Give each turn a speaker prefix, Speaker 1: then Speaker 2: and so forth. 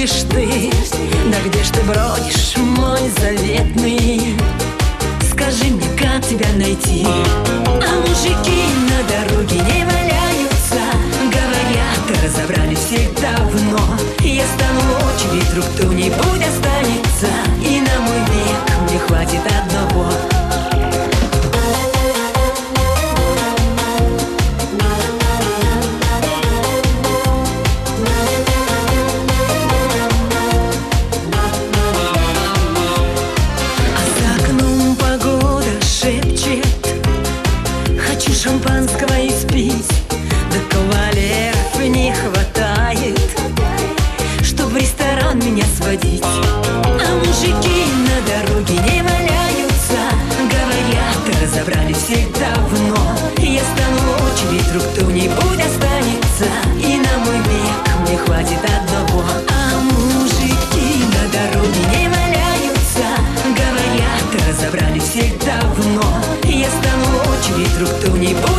Speaker 1: ходишь ты? Да где ж ты бродишь, мой заветный? Скажи мне, как тебя найти? А мужики на дороге не валяются. Говорят, разобрали всех давно. Я стану очередь, друг кто-нибудь останется. И на мой век мне хватит одного. Хочу шампанского испить, да кавалеров не хватает, чтоб в ресторан меня сводить. А мужики на дороге не валяются. Говорят, разобрали всех давно. Я стану очередь, друг кто-нибудь останется. И на мой век мне хватит одного. А мужики на дороге не валяются. Говорят, разобрали всех давно. Я стану очередь, друг кто-нибудь